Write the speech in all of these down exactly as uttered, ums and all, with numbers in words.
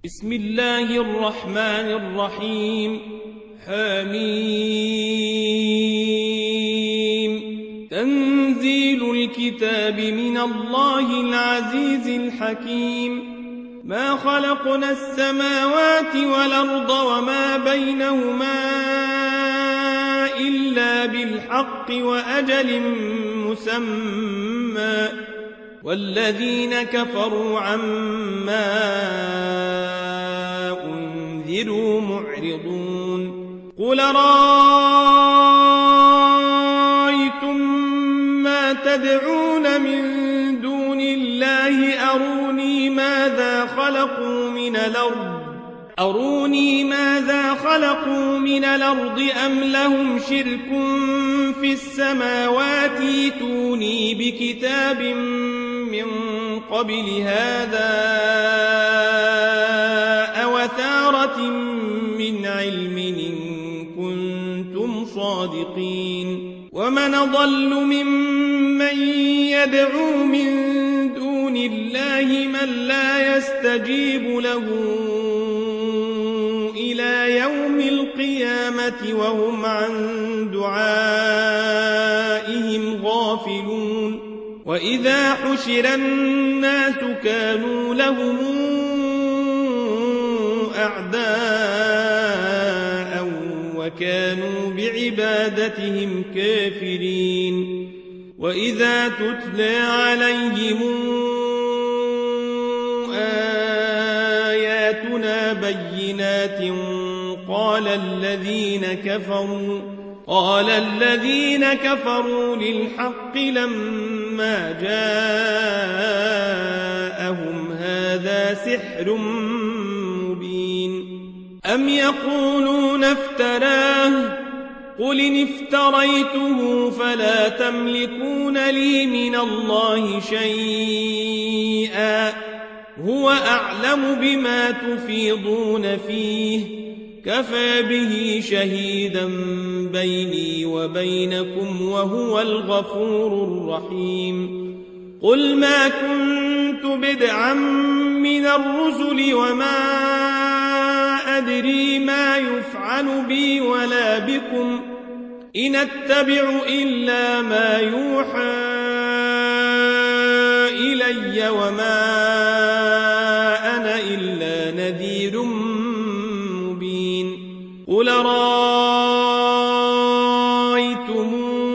بسم الله الرحمن الرحيم حميم تنزيل الكتاب من الله العزيز الحكيم ما خلقنا السماوات والأرض وما بينهما إلا بالحق وأجل مسمى والذين كفروا عما أنذروا معرضون قل رأيتم ما تدعون من دون الله أروني ماذا خلقوا من الأرض أروني ماذا خلقوا من الأرض أم لهم شرك في السماوات ائتوني بكتاب من قبل هذا أوثارة من علم إن كنتم صادقين ومن أضل ممن يدعو من دون الله من لا يستجيب له إلى يوم القيامة وهم عن دعائهم غافلون وإذا حشر الناس كانوا لهم أعداء وكانوا بعبادتهم كافرين وإذا تتلى عليهم آياتنا بينات قال الذين كفروا قال الذين كفروا للحق لما جاءهم هذا سحر مبين أم يقولون افتراه قل إن افتريته فلا تملكون لي من الله شيئا هو أعلم بما تفيضون فيه كفى به شهيدا بيني وبينكم وهو الغفور الرحيم قل ما كنت بدعا من الرسل وما أدري ما يفعل بي ولا بكم إن أتبع إلا ما يوحى إلي وما أنا إلا نذير مبين قل رأيتم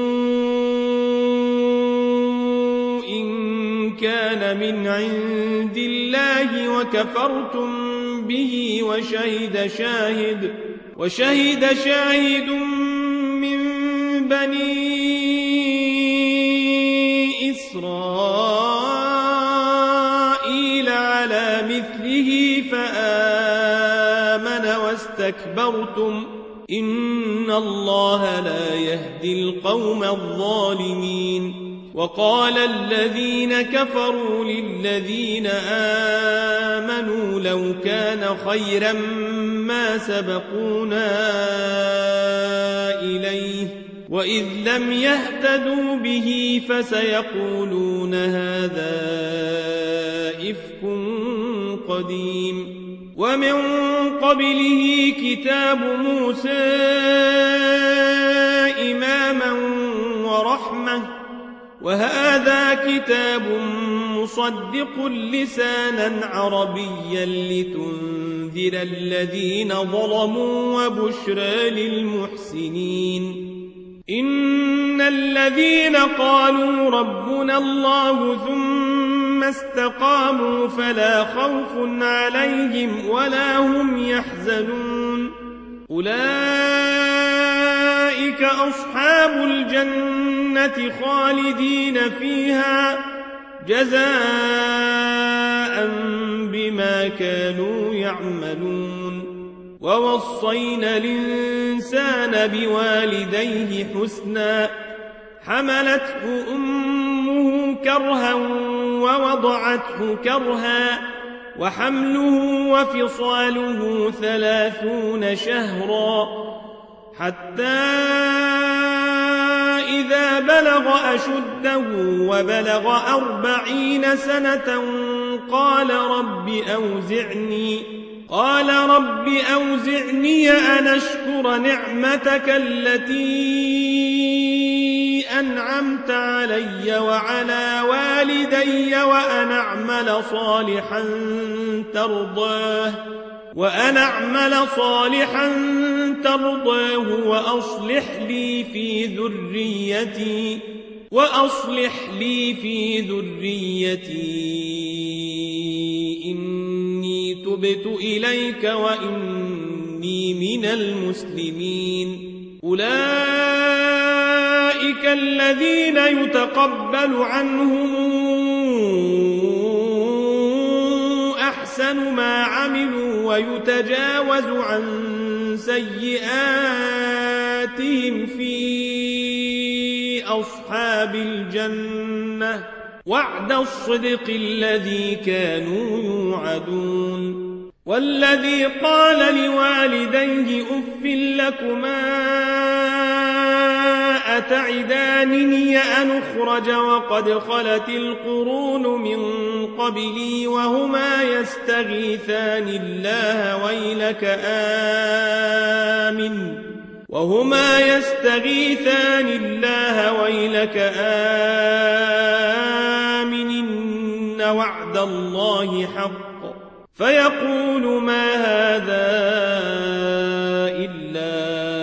إن كان من عند الله وكفرتم به وشهد شاهد وشهد شاهد من بني إسرائيل على مثله فآمن واستكبرتم إن الله لا يهدي القوم الظالمين وقال الذين كفروا للذين آمنوا لو كان خيرا ما سبقونا إليه وإذ لم يهتدوا به فسيقولون هذا إفك قديم ومن قبله كتاب موسى إماما ورحمة وهذا كتاب مصدق لسانا عربيا لتنذر الذين ظلموا وبشرى للمحسنين إن الذين قالوا ربنا الله ثم استقاموا فلا خوف عليهم ولا هم يحزنون أولئك أصحاب الجنة خالدين فيها جزاء بما كانوا يعملون ووصينا الإنسان بوالديه حسنا حملته أمه كرها ووضعته كرها وحمله وفصاله ثلاثون شهرا حتى إذا بلغ أشده وبلغ أربعين سنة قال رب أوزعني قال رب أوزعني أن أشكر نعمتك التي أنعمت علي وعلى والدي وأن أعمل صالحا ترضاه وأن أعمل صالحا ترضاه وأصلح لي في ذريتي وأصلح لي في ذريتي إني تبت إليك وإني من المسلمين أولئك الذين يتقبل عنهم أحسن ما عملوا ويتجاوز عن سيئاتهم في أصحاب الجنة وعد الصدق الذي كانوا يوعدون والذي قال لوالديه أف لكما أتعدانني أن أخرج وقد خلت القرون من قبلي وهما يستغيثان الله ويلك آمن وهما يستغيثان الله ويلك آمن إن وعد الله حق فيقول ما هذا إلا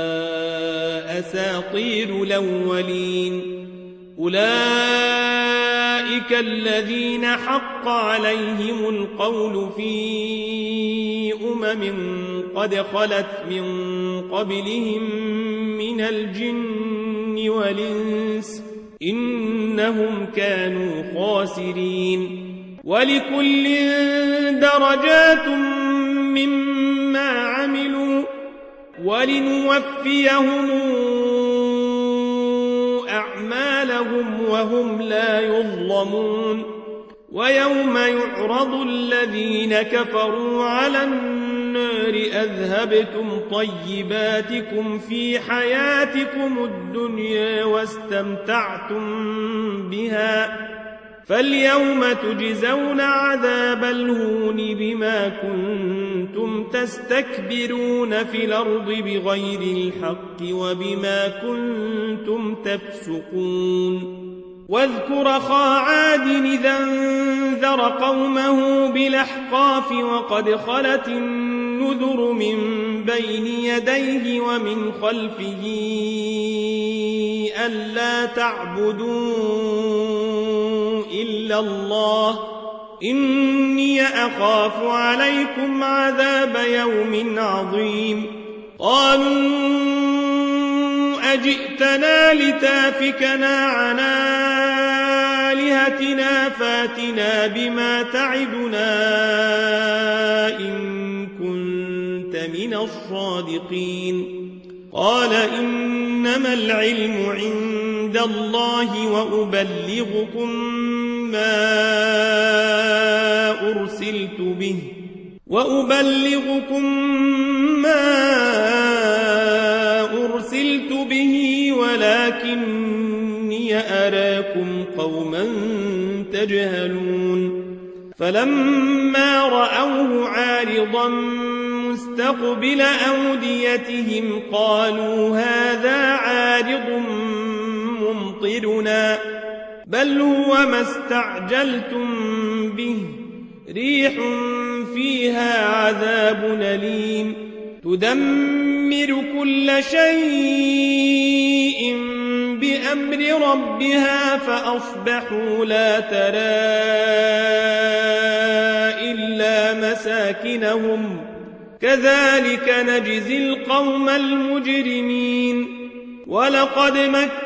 أساطير الأولين أولئك الذين حق عليهم القول في أمم قد خلت من قبلهم من الجن والإنس إنهم كانوا خاسرين ولكل درجات مما عملوا ولنوفيهم أعمالهم وهم لا يظلمون ويوم يعرض الذين كفروا على النار أذهبتم طيباتكم في حياتكم الدنيا واستمتعتم بها فاليوم تجزون عذاب الهون بما كنتم تستكبرون في الأرض بغير الحق وبما كنتم تفسقون واذكر أخا عاد إذا انذر قومه بالأحقاف وقد خلت النذر من بين يديه ومن خلفه ألا تعبدوا إلا الله إني أخاف عليكم عذاب يوم عظيم قالوا أجئتنا لتافكنا عن آلهتنا فاتنا بما تعدنا إن كنت من الصادقين قال إنما العلم عند الله وأبلغكم ما أرسلت به وأبلغكم ما أرسلت به ولكني أراكم قوما تجهلون فلما رأوه عارضا مستقبل أوديتهم قالوا هذا عارض ممطرنا بل هو ما استعجلتم به ريح فيها عذاب أليم تدمر كل شيء بأمر ربها فأصبحوا لا ترى إلا مساكنهم كذلك نجزي القوم المجرمين ولقد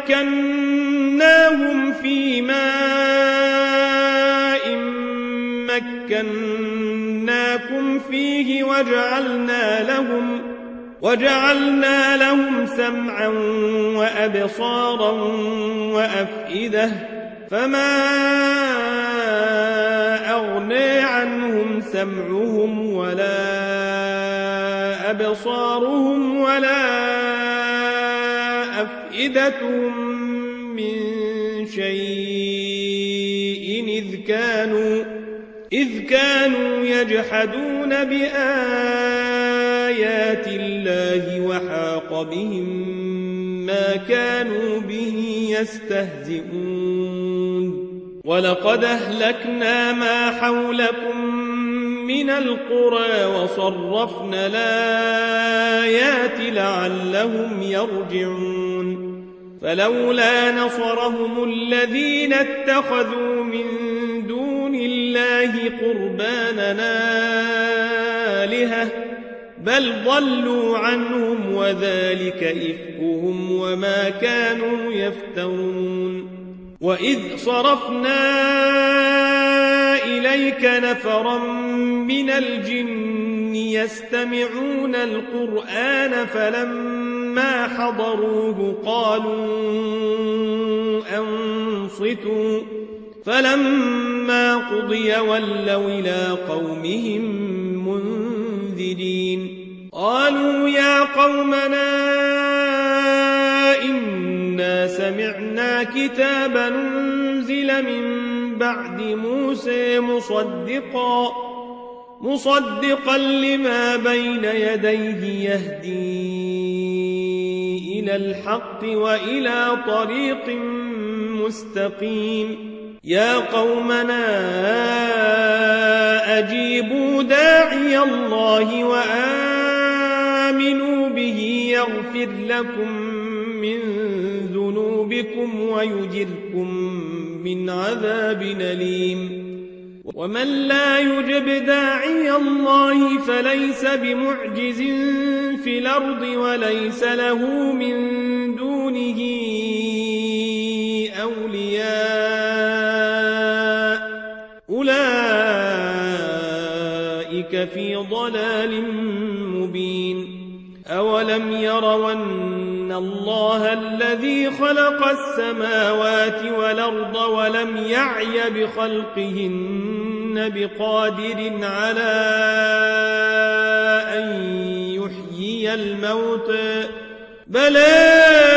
مكناهم في ماء مكناكم فيه وجعلنا لهم وجعلنا لهم سمعا وأبصارا وأفئدة فما أغنى عنهم سمعهم ولا أبصارهم ولا أفئدتهم من شيء إذ كانوا إذ كانوا يجحدون بآياتنا آيات الله وحاق بهم ما كانوا به يستهزئون ولقد أهلكنا ما حولكم من القرى وصرفنا الآيات لعلهم يرجعون فلولا نصرهم الذين اتخذوا من دون الله قرباننا آلهة بل ضلوا عنهم وذلك إفكهم وما كانوا يفترون وإذ صرفنا إليك نفرا من الجن يستمعون القرآن فلما حضروه قالوا أنصتوا فلما قضي ولوا إلى قومهم منذرين قالوا يا قومنا إنا سمعنا كتابا أنزل من بعد موسى مصدقا مصدقا لما بين يديه يهدي إلى الحق وإلى طريق مستقيم يا قومنا أجيبوا داعي الله وآمنوا به يغفر لكم من ذنوبكم ويجركم من عذاب أليم ومن لا يجب داعي الله فليس بمعجز في الأرض وليس له من دونه أولياء أولئك في ضلال مبين أولم يروا أن الله الذي خلق السماوات والأرض ولم يعي بخلقهن بقادر على أن يحيي الموتى بلى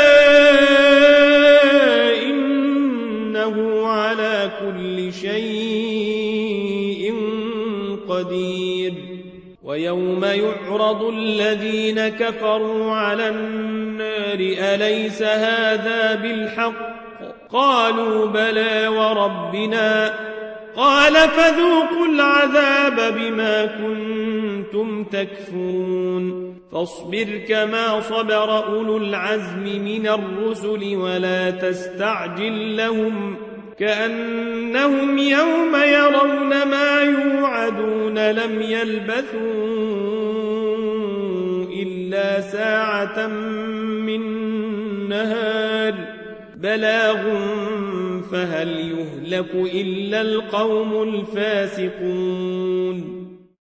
إنه على كل شيء قدير ويوم يعرض الذين كفروا على النار أليس هذا بالحق قالوا بلى وربنا قال فذوقوا العذاب بما كنتم تكفرون فاصبر كما صبر أولو العزم من الرسل ولا تستعجل لهم كأنهم يوم يرون ما يوعدون لم يلبثوا إلا ساعة من نهار بلاغ فهل يهلك إلا القوم الفاسقون